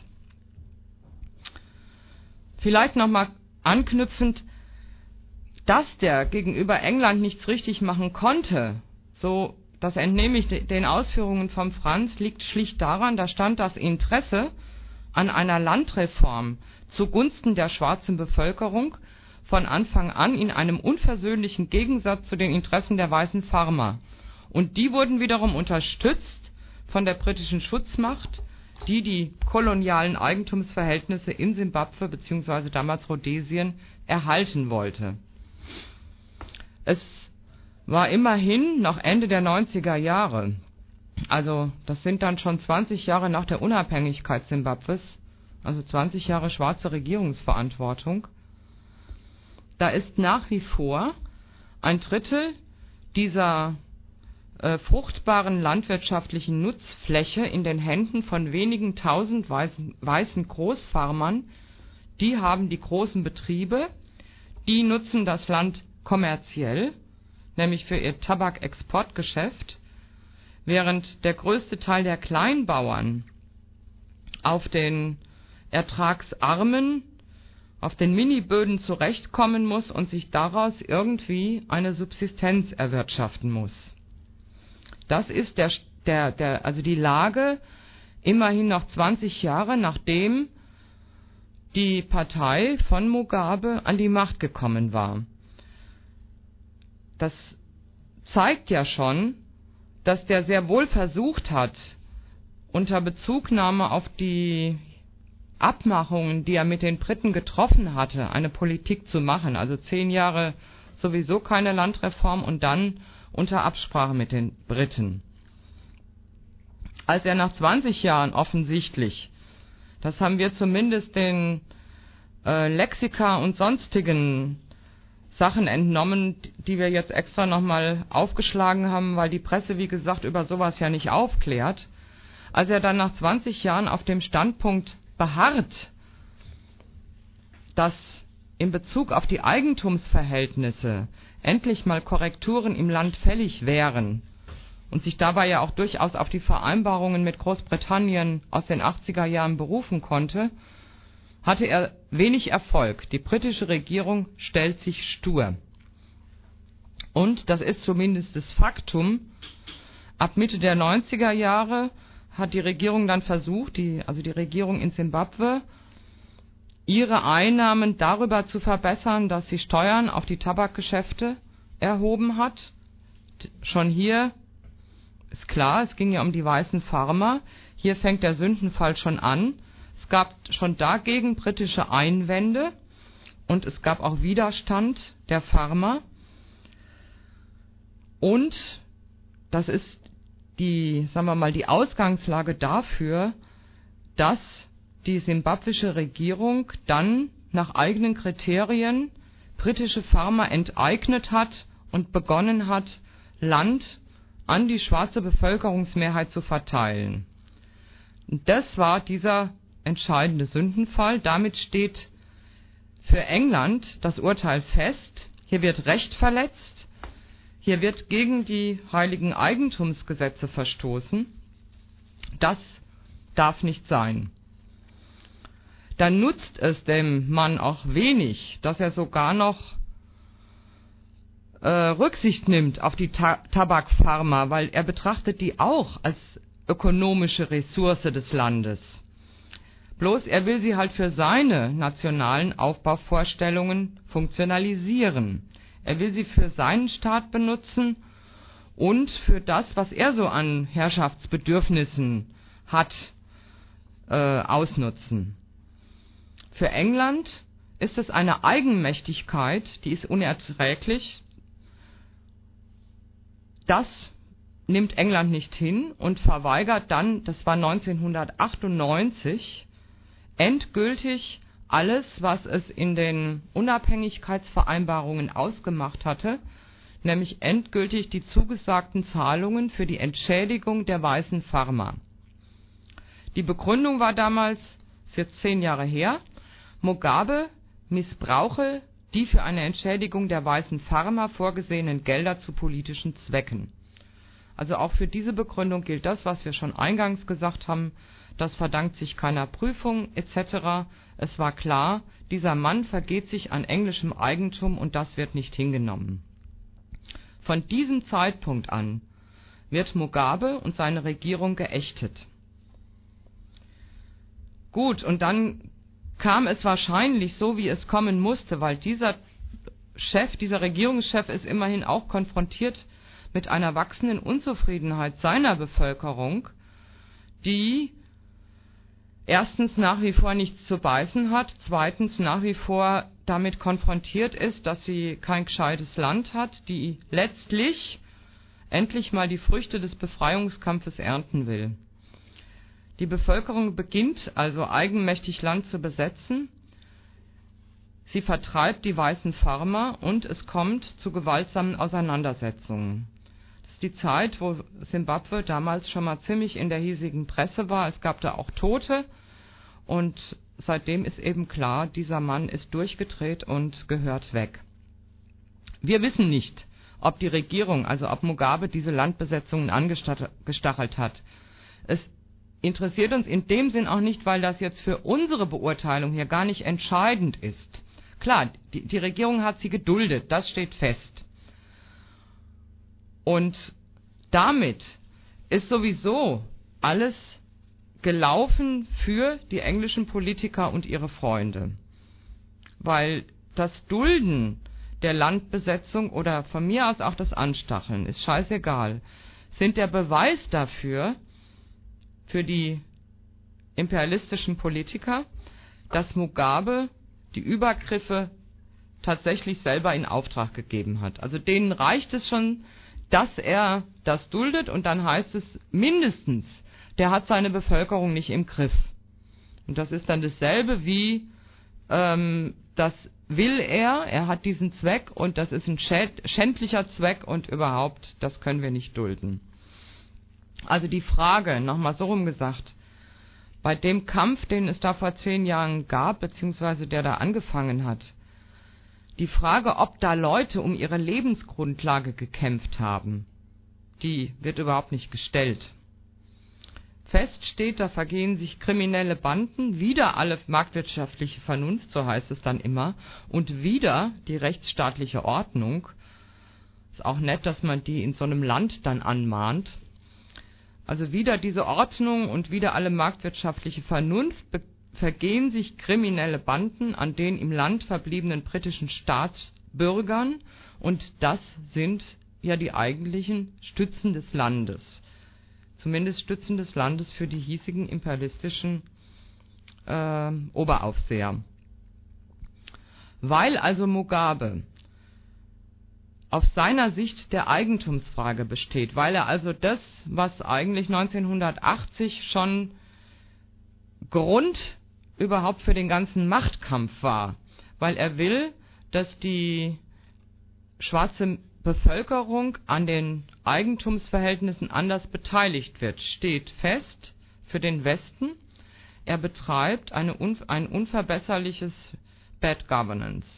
Vielleicht nochmal anknüpfend, dass der gegenüber England nichts richtig machen konnte, so, das entnehme ich den Ausführungen vom Franz, liegt schlicht daran, da stand das Interesse an einer Landreform zugunsten der schwarzen Bevölkerung von Anfang an in einem unversöhnlichen Gegensatz zu den Interessen der weißen Farmer. Und die wurden wiederum unterstützt von der britischen Schutzmacht, die die kolonialen Eigentumsverhältnisse in Simbabwe bzw. damals Rhodesien erhalten wollte. Es war immerhin noch Ende der neunziger Jahre, also das sind dann schon zwanzig Jahre nach der Unabhängigkeit Simbabwes, also zwanzig Jahre schwarze Regierungsverantwortung. Da ist nach wie vor ein Drittel dieser äh, fruchtbaren landwirtschaftlichen Nutzfläche in den Händen von wenigen tausend weißen, weißen Großfarmern. Die haben die großen Betriebe, die nutzen das Land kommerziell, nämlich für ihr Tabakexportgeschäft, während der größte Teil der Kleinbauern auf den ertragsarmen, auf den Miniböden zurechtkommen muss und sich daraus irgendwie eine Subsistenz erwirtschaften muss. Das ist der, der, der, also die Lage immerhin noch zwanzig Jahre, nachdem die Partei von Mugabe an die Macht gekommen war. Das zeigt ja schon, dass der sehr wohl versucht hat, unter Bezugnahme auf die Abmachungen, die er mit den Briten getroffen hatte, eine Politik zu machen. Also zehn Jahre sowieso keine Landreform und dann unter Absprache mit den Briten. Als er nach zwanzig Jahren offensichtlich, das haben wir zumindest den äh, Lexika und sonstigen Sachen entnommen, die wir jetzt extra nochmal aufgeschlagen haben, weil die Presse, wie gesagt, über sowas ja nicht aufklärt. Als er dann nach zwanzig Jahren auf dem Standpunkt beharrt, dass in Bezug auf die Eigentumsverhältnisse endlich mal Korrekturen im Land fällig wären und sich dabei ja auch durchaus auf die Vereinbarungen mit Großbritannien aus den achtziger Jahren berufen konnte, hatte er wenig Erfolg. Die britische Regierung stellt sich stur. Und, das ist zumindest das Faktum, ab Mitte der neunziger Jahre hat die Regierung dann versucht, die, also die Regierung in Simbabwe, ihre Einnahmen darüber zu verbessern, dass sie Steuern auf die Tabakgeschäfte erhoben hat. Schon hier ist klar, es ging ja um die weißen Farmer. Hier fängt der Sündenfall schon an. Es gab schon dagegen britische Einwände und es gab auch Widerstand der Farmer. Und das ist die, sagen wir mal, die Ausgangslage dafür, dass die simbabwische Regierung dann nach eigenen Kriterien britische Farmer enteignet hat und begonnen hat, Land an die schwarze Bevölkerungsmehrheit zu verteilen. Und das war dieser entscheidende Sündenfall. Damit steht für England das Urteil fest. Hier wird Recht verletzt. Hier wird gegen die heiligen Eigentumsgesetze verstoßen. Das darf nicht sein. Dann nutzt es dem Mann auch wenig, dass er sogar noch äh, Rücksicht nimmt auf die Ta- Tabakfarmer, weil er betrachtet die auch als ökonomische Ressource des Landes. Bloß er will sie halt für seine nationalen Aufbauvorstellungen funktionalisieren. Er will sie für seinen Staat benutzen und für das, was er so an Herrschaftsbedürfnissen hat, äh, ausnutzen. Für England ist es eine Eigenmächtigkeit, die ist unerträglich. Das nimmt England nicht hin und verweigert dann, das war neunzehnhundertachtundneunzig, endgültig alles, was es in den Unabhängigkeitsvereinbarungen ausgemacht hatte, nämlich endgültig die zugesagten Zahlungen für die Entschädigung der weißen Farmer. Die Begründung war damals, ist jetzt zehn Jahre her, Mugabe missbrauche die für eine Entschädigung der weißen Farmer vorgesehenen Gelder zu politischen Zwecken. Also auch für diese Begründung gilt das, was wir schon eingangs gesagt haben, das verdankt sich keiner Prüfung et cetera. Es war klar, dieser Mann vergeht sich an englischem Eigentum und das wird nicht hingenommen. Von diesem Zeitpunkt an wird Mugabe und seine Regierung geächtet. Gut, und dann kam es wahrscheinlich so, wie es kommen musste, weil dieser Chef, dieser Regierungschef ist immerhin auch konfrontiert mit einer wachsenden Unzufriedenheit seiner Bevölkerung, die erstens nach wie vor nichts zu beißen hat, zweitens nach wie vor damit konfrontiert ist, dass sie kein gescheites Land hat, die letztlich endlich mal die Früchte des Befreiungskampfes ernten will. Die Bevölkerung beginnt also eigenmächtig Land zu besetzen. Sie vertreibt die weißen Farmer und es kommt zu gewaltsamen Auseinandersetzungen. Das ist die Zeit, wo Simbabwe damals schon mal ziemlich in der hiesigen Presse war. Es gab da auch Tote und seitdem ist eben klar, dieser Mann ist durchgedreht und gehört weg. Wir wissen nicht, ob die Regierung, also ob Mugabe diese Landbesetzungen angestachelt hat. Es interessiert uns in dem Sinn auch nicht, weil das jetzt für unsere Beurteilung hier gar nicht entscheidend ist. Klar, die, die Regierung hat sie geduldet, das steht fest. Und damit ist sowieso alles gelaufen für die englischen Politiker und ihre Freunde. Weil das Dulden der Landbesetzung oder von mir aus auch das Anstacheln, ist scheißegal, sind der Beweis dafür, für die imperialistischen Politiker, dass Mugabe die Übergriffe tatsächlich selber in Auftrag gegeben hat. Also denen reicht es schon, dass er das duldet und dann heißt es mindestens, der hat seine Bevölkerung nicht im Griff. Und das ist dann dasselbe wie, ähm, dass will er, er hat diesen Zweck und das ist ein schändlicher Zweck und überhaupt, das können wir nicht dulden. Also die Frage, nochmal so rum gesagt, bei dem Kampf, den es da vor zehn Jahren gab, beziehungsweise der da angefangen hat, die Frage, ob da Leute um ihre Lebensgrundlage gekämpft haben, die wird überhaupt nicht gestellt. Fest steht, da vergehen sich kriminelle Banden, wieder alle marktwirtschaftliche Vernunft, so heißt es dann immer, und wieder die rechtsstaatliche Ordnung. Ist auch nett, dass man die in so einem Land dann anmahnt. Also wieder diese Ordnung und wieder alle marktwirtschaftliche Vernunft, be- vergehen sich kriminelle Banden an den im Land verbliebenen britischen Staatsbürgern, und das sind ja die eigentlichen Stützen des Landes. Zumindest Stützen des Landes für die hiesigen imperialistischen äh, Oberaufseher. Weil also Mugabe auf seiner Sicht der Eigentumsfrage besteht, weil er also das, was eigentlich neunzehnhundertachtzig schon Grund überhaupt für den ganzen Machtkampf war, weil er will, dass die schwarze Bevölkerung an den Eigentumsverhältnissen anders beteiligt wird, steht fest für den Westen. Er betreibt eine un- ein unverbesserliches Bad Governance.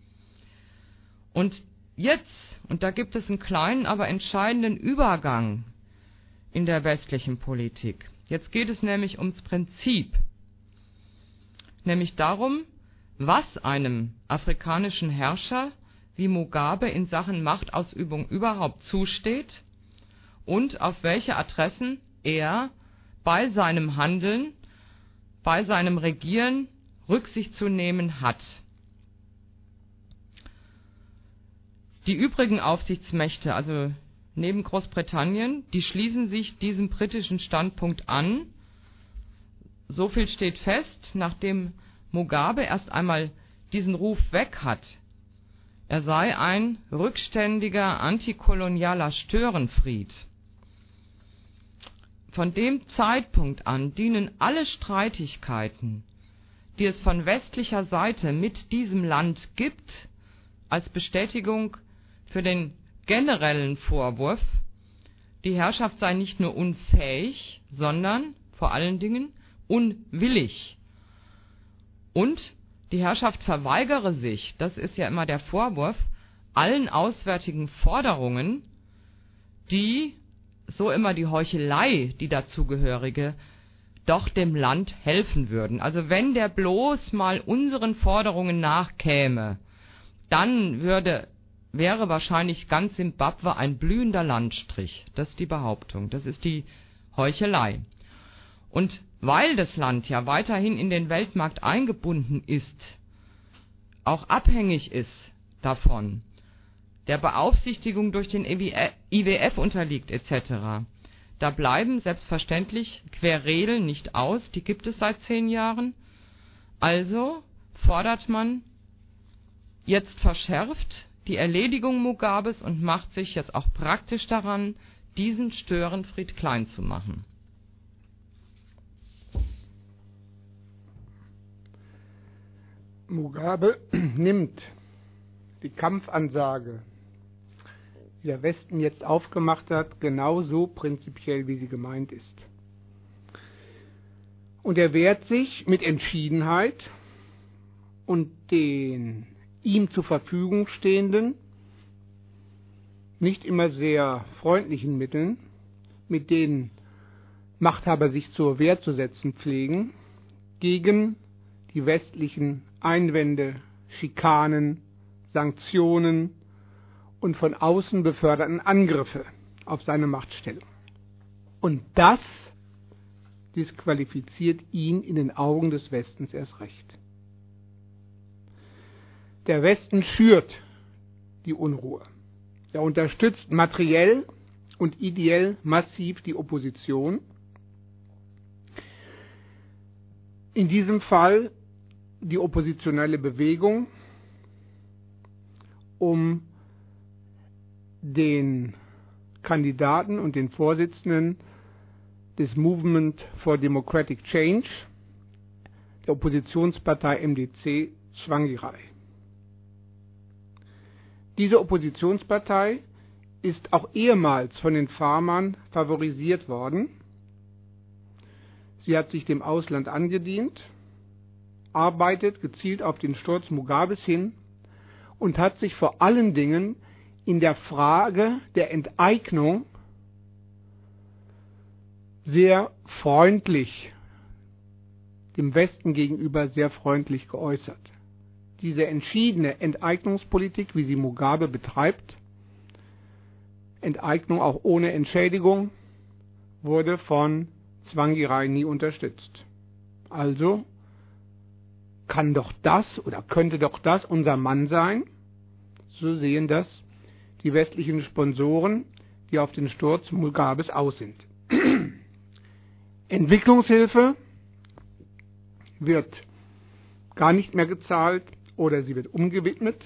Und jetzt, und da gibt es einen kleinen, aber entscheidenden Übergang in der westlichen Politik. Jetzt geht es nämlich ums Prinzip, nämlich darum, was einem afrikanischen Herrscher wie Mugabe in Sachen Machtausübung überhaupt zusteht und auf welche Adressen er bei seinem Handeln, bei seinem Regieren Rücksicht zu nehmen hat. Die übrigen Aufsichtsmächte, also neben Großbritannien, die schließen sich diesem britischen Standpunkt an. So viel steht fest, nachdem Mugabe erst einmal diesen Ruf weg hat, er sei ein rückständiger, antikolonialer Störenfried. Von dem Zeitpunkt an dienen alle Streitigkeiten, die es von westlicher Seite mit diesem Land gibt, als Bestätigung für den generellen Vorwurf, die Herrschaft sei nicht nur unfähig, sondern vor allen Dingen unwillig. Und die Herrschaft verweigere sich, das ist ja immer der Vorwurf, allen auswärtigen Forderungen, die, so immer die Heuchelei, die dazugehörige, doch dem Land helfen würden. Also wenn der bloß mal unseren Forderungen nachkäme, dann würde, wäre wahrscheinlich ganz Simbabwe ein blühender Landstrich. Das ist die Behauptung, das ist die Heuchelei. Und weil das Land ja weiterhin in den Weltmarkt eingebunden ist, auch abhängig ist davon, der Beaufsichtigung durch den I W F unterliegt et cetera, da bleiben selbstverständlich Querelen nicht aus, die gibt es seit zehn Jahren. Also fordert man jetzt verschärft die Erledigung Mugabes und macht sich jetzt auch praktisch daran, diesen Störenfried klein zu machen. Mugabe nimmt die Kampfansage, die der Westen jetzt aufgemacht hat, genauso prinzipiell, wie sie gemeint ist. Und er wehrt sich mit Entschiedenheit und den ihm zur Verfügung stehenden, nicht immer sehr freundlichen Mitteln, mit denen Machthaber sich zur Wehr zu setzen pflegen, gegen die westlichen Einwände, Schikanen, Sanktionen und von außen beförderten Angriffe auf seine Machtstellung. Und das disqualifiziert ihn in den Augen des Westens erst recht. Der Westen schürt die Unruhe. Er unterstützt materiell und ideell massiv die Opposition. In diesem Fall die oppositionelle Bewegung, um den Kandidaten und den Vorsitzenden des Movement for Democratic Change, der Oppositionspartei M D C, Tsvangirai. Diese Oppositionspartei ist auch ehemals von den Farmern favorisiert worden. Sie hat sich dem Ausland angedient, arbeitet gezielt auf den Sturz Mugabes hin und hat sich vor allen Dingen in der Frage der Enteignung sehr freundlich, dem Westen gegenüber sehr freundlich geäußert. Diese entschiedene Enteignungspolitik, wie sie Mugabe betreibt, Enteignung auch ohne Entschädigung, wurde von Tsvangirai nie unterstützt. Also kann doch das oder könnte doch das unser Mann sein? So sehen das die westlichen Sponsoren, die auf den Sturz Mugabes aus sind. Entwicklungshilfe wird gar nicht mehr gezahlt oder sie wird umgewidmet.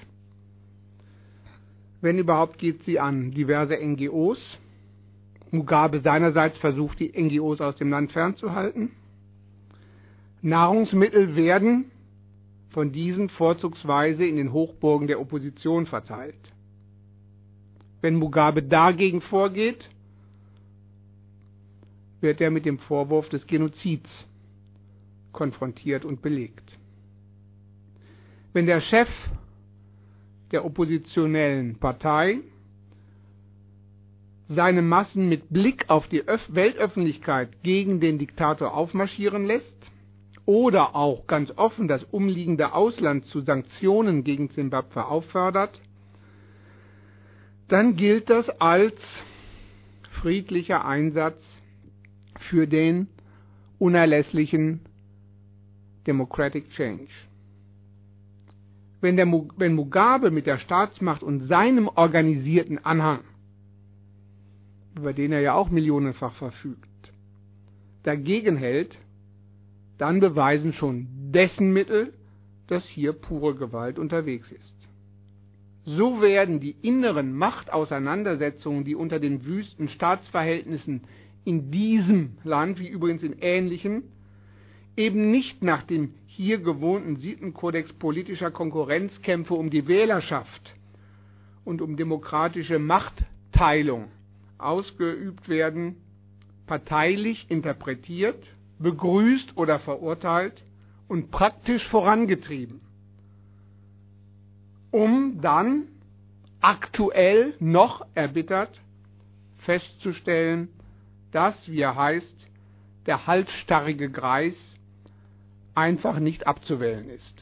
Wenn überhaupt, geht sie an diverse N G Os. Mugabe seinerseits versucht, die N G Os aus dem Land fernzuhalten. Nahrungsmittel werden von diesen vorzugsweise in den Hochburgen der Opposition verteilt. Wenn Mugabe dagegen vorgeht, wird er mit dem Vorwurf des Genozids konfrontiert und belegt. Wenn der Chef der oppositionellen Partei seine Massen mit Blick auf die Öf- Weltöffentlichkeit gegen den Diktator aufmarschieren lässt oder auch ganz offen das umliegende Ausland zu Sanktionen gegen Simbabwe auffordert, dann gilt das als friedlicher Einsatz für den unerlässlichen Democratic Change. Wenn, der, wenn Mugabe mit der Staatsmacht und seinem organisierten Anhang, über den er ja auch millionenfach verfügt, dagegen hält, dann beweisen schon dessen Mittel, dass hier pure Gewalt unterwegs ist. So werden die inneren Machtauseinandersetzungen, die unter den wüsten Staatsverhältnissen in diesem Land, wie übrigens in ähnlichen, eben nicht nach dem hier gewohnten Sittenkodex politischer Konkurrenzkämpfe um die Wählerschaft und um demokratische Machtteilung ausgeübt werden, parteilich interpretiert, begrüßt oder verurteilt und praktisch vorangetrieben, um dann aktuell noch erbittert festzustellen, dass, wie er heißt, der halsstarrige Greis einfach nicht abzuwählen ist.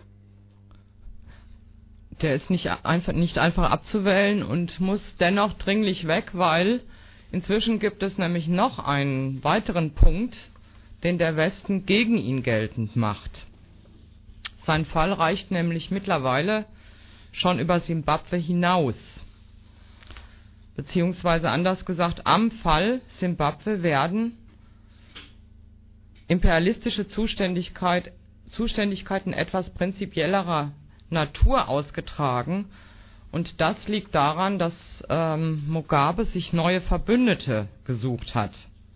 Der ist nicht einfach, nicht einfach abzuwählen und muss dennoch dringlich weg, weil inzwischen gibt es nämlich noch einen weiteren Punkt, den der Westen gegen ihn geltend macht. Sein Fall reicht nämlich mittlerweile schon über Simbabwe hinaus. Beziehungsweise anders gesagt, am Fall Simbabwe werden imperialistische Zuständigkeit, Zuständigkeiten etwas prinzipiellerer Natur ausgetragen. Und das liegt daran, dass ähm, Mugabe sich neue Verbündete gesucht hat.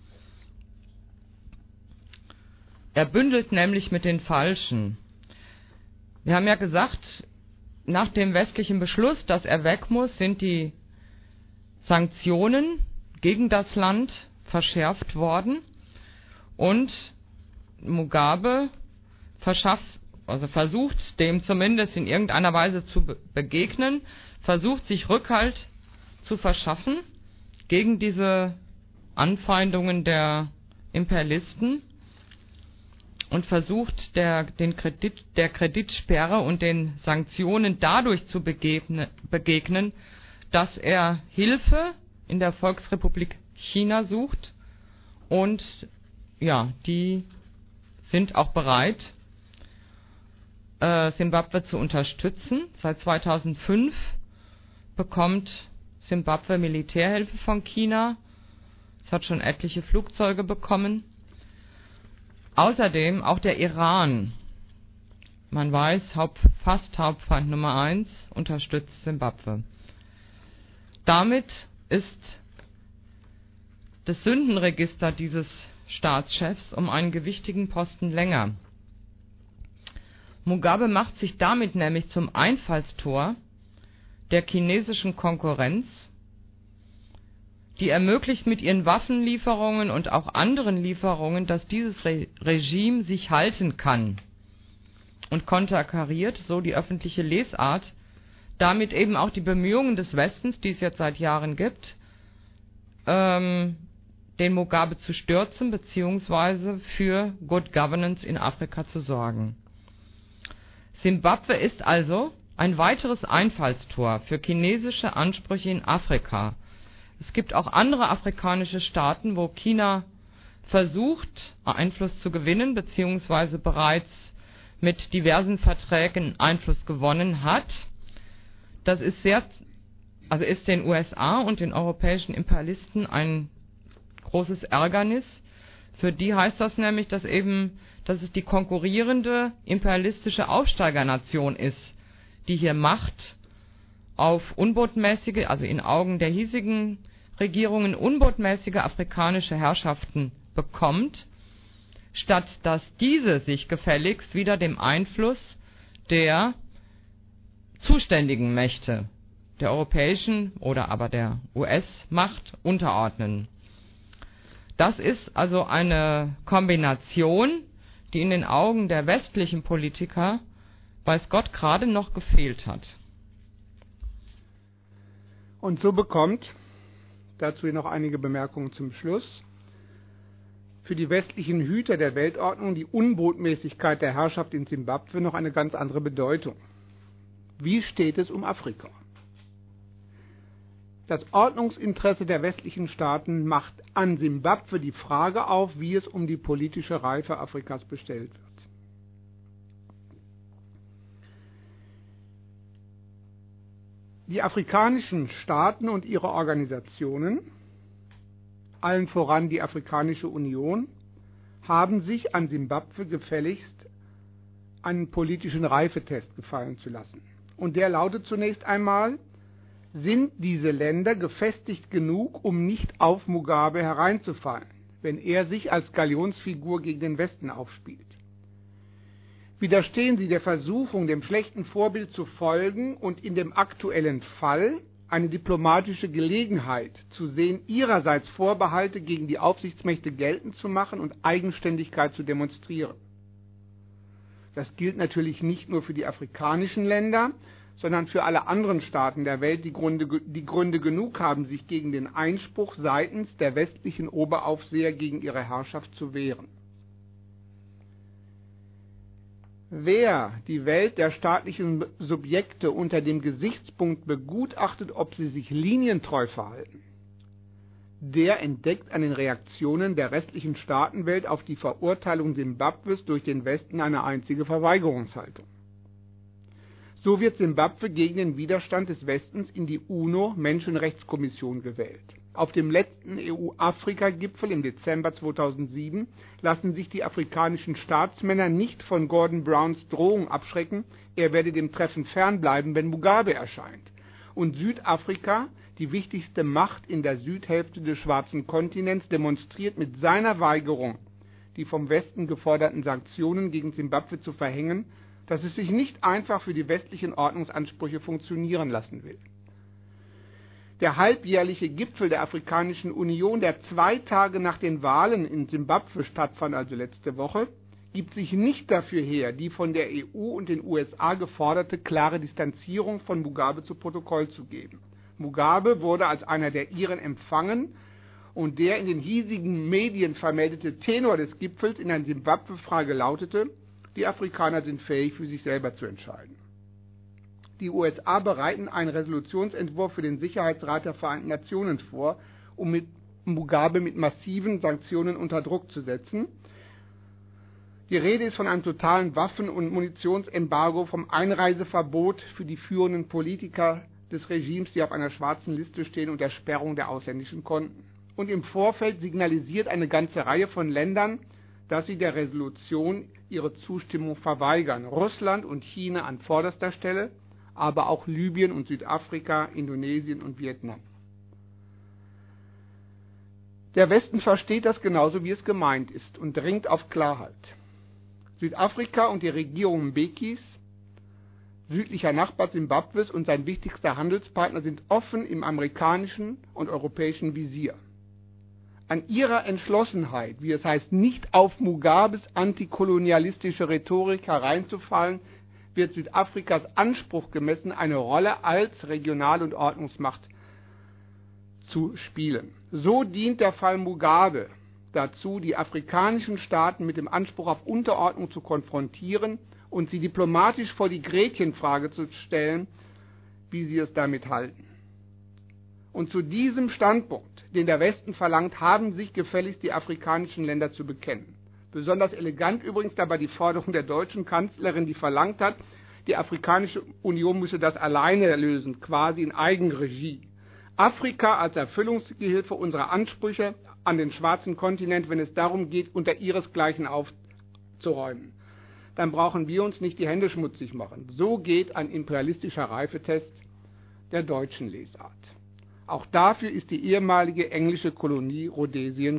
Er bündelt nämlich mit den Falschen. Wir haben ja gesagt, nach dem westlichen Beschluss, dass er weg muss, sind die Sanktionen gegen das Land verschärft worden und Mugabe verschafft, also versucht dem zumindest in irgendeiner Weise zu be- begegnen, versucht sich Rückhalt zu verschaffen gegen diese Anfeindungen der Imperialisten und versucht der, den Kredit, der Kreditsperre und den Sanktionen dadurch zu begegnen, begegnen, dass er Hilfe in der Volksrepublik China sucht und ja, die sind auch bereit, äh, Simbabwe zu unterstützen. Seit zweitausendfünf bekommt Simbabwe Militärhilfe von China. Es hat schon etliche Flugzeuge bekommen. Außerdem auch der Iran, man weiß, Haupt, fast Hauptfeind Nummer eins, unterstützt Simbabwe. Damit ist das Sündenregister dieses Staatschefs um einen gewichtigen Posten länger. Mugabe macht sich damit nämlich zum Einfallstor der chinesischen Konkurrenz, die ermöglicht mit ihren Waffenlieferungen und auch anderen Lieferungen, dass dieses Re- Regime sich halten kann, und konterkariert, so die öffentliche Lesart, damit eben auch die Bemühungen des Westens, die es jetzt seit Jahren gibt, ähm, den Mugabe zu stürzen bzw. für Good Governance in Afrika zu sorgen. Simbabwe ist also ein weiteres Einfallstor für chinesische Ansprüche in Afrika. Es gibt auch andere afrikanische Staaten, wo China versucht, Einfluss zu gewinnen bzw. bereits mit diversen Verträgen Einfluss gewonnen hat. Das ist sehr, also ist den U S A und den europäischen Imperialisten ein großes Ärgernis. Für die heißt das nämlich, dass eben, dass es die konkurrierende imperialistische Aufsteigernation ist, die hier Macht auf unbotmäßige, also in Augen der hiesigen Regierungen unbotmäßige afrikanische Herrschaften bekommt, statt dass diese sich gefälligst wieder dem Einfluss der zuständigen Mächte, der europäischen oder aber der U S-Macht unterordnen. Das ist also eine Kombination, die in den Augen der westlichen Politiker, weiß Gott, gerade noch gefehlt hat. Und so bekommt, dazu noch einige Bemerkungen zum Schluss, für die westlichen Hüter der Weltordnung die Unbotmäßigkeit der Herrschaft in Simbabwe noch eine ganz andere Bedeutung. Wie steht es um Afrika? Das Ordnungsinteresse der westlichen Staaten macht an Simbabwe die Frage auf, wie es um die politische Reife Afrikas bestellt wird. Die afrikanischen Staaten und ihre Organisationen, allen voran die Afrikanische Union, haben sich an Simbabwe gefälligst einen politischen Reifetest gefallen zu lassen. Und der lautet zunächst einmal: Sind diese Länder gefestigt genug, um nicht auf Mugabe hereinzufallen, wenn er sich als Galionsfigur gegen den Westen aufspielt? Widerstehen sie der Versuchung, dem schlechten Vorbild zu folgen und in dem aktuellen Fall eine diplomatische Gelegenheit zu sehen, ihrerseits Vorbehalte gegen die Aufsichtsmächte geltend zu machen und Eigenständigkeit zu demonstrieren? Das gilt natürlich nicht nur für die afrikanischen Länder, sondern für alle anderen Staaten der Welt, die Gründe, die Gründe genug haben, sich gegen den Einspruch seitens der westlichen Oberaufseher gegen ihre Herrschaft zu wehren. Wer die Welt der staatlichen Subjekte unter dem Gesichtspunkt begutachtet, ob sie sich linientreu verhalten, der entdeckt an den Reaktionen der restlichen Staatenwelt auf die Verurteilung Simbabwes durch den Westen eine einzige Verweigerungshaltung. So wird Simbabwe gegen den Widerstand des Westens in die UNO-Menschenrechtskommission gewählt. Auf dem letzten E U-Afrika-Gipfel im Dezember zweitausendsieben lassen sich die afrikanischen Staatsmänner nicht von Gordon Browns Drohung abschrecken, er werde dem Treffen fernbleiben, wenn Mugabe erscheint. Und Südafrika, die wichtigste Macht in der Südhälfte des schwarzen Kontinents, demonstriert mit seiner Weigerung, die vom Westen geforderten Sanktionen gegen Simbabwe zu verhängen, dass es sich nicht einfach für die westlichen Ordnungsansprüche funktionieren lassen will. Der halbjährliche Gipfel der Afrikanischen Union, der zwei Tage nach den Wahlen in Simbabwe stattfand, also letzte Woche, gibt sich nicht dafür her, die von der E U und den U S A geforderte klare Distanzierung von Mugabe zu Protokoll zu geben. Mugabe wurde als einer der Iren empfangen und der in den hiesigen Medien vermeldete Tenor des Gipfels in der Simbabwe-Frage lautete: Die Afrikaner sind fähig, für sich selber zu entscheiden. Die U S A bereiten einen Resolutionsentwurf für den Sicherheitsrat der Vereinten Nationen vor, um mit Mugabe mit massiven Sanktionen unter Druck zu setzen. Die Rede ist von einem totalen Waffen- und Munitionsembargo, vom Einreiseverbot für die führenden Politiker des Regimes, die auf einer schwarzen Liste stehen, und der Sperrung der ausländischen Konten. Und im Vorfeld signalisiert eine ganze Reihe von Ländern, dass sie der Resolution ihre Zustimmung verweigern. Russland und China an vorderster Stelle, aber auch Libyen und Südafrika, Indonesien und Vietnam. Der Westen versteht das genauso, wie es gemeint ist, und dringt auf Klarheit. Südafrika und die Regierung Mbekis südlicher Nachbar Simbabwes und sein wichtigster Handelspartner, sind offen im amerikanischen und europäischen Visier. An ihrer Entschlossenheit, wie es heißt, nicht auf Mugabes antikolonialistische Rhetorik hereinzufallen, wird Südafrikas Anspruch gemessen, eine Rolle als Regional- und Ordnungsmacht zu spielen. So dient der Fall Mugabe dazu, die afrikanischen Staaten mit dem Anspruch auf Unterordnung zu konfrontieren und sie diplomatisch vor die Gretchenfrage zu stellen, wie sie es damit halten. Und zu diesem Standpunkt, den der Westen verlangt, haben sich gefälligst die afrikanischen Länder zu bekennen. Besonders elegant übrigens dabei die Forderung der deutschen Kanzlerin, die verlangt hat, die Afrikanische Union müsse das alleine lösen, quasi in Eigenregie. Afrika als Erfüllungsgehilfe unserer Ansprüche an den schwarzen Kontinent, wenn es darum geht, unter ihresgleichen aufzuräumen. Dann brauchen wir uns nicht die Hände schmutzig machen. So geht ein imperialistischer Reifetest der deutschen Lesart. Auch dafür ist die ehemalige englische Kolonie Rhodesien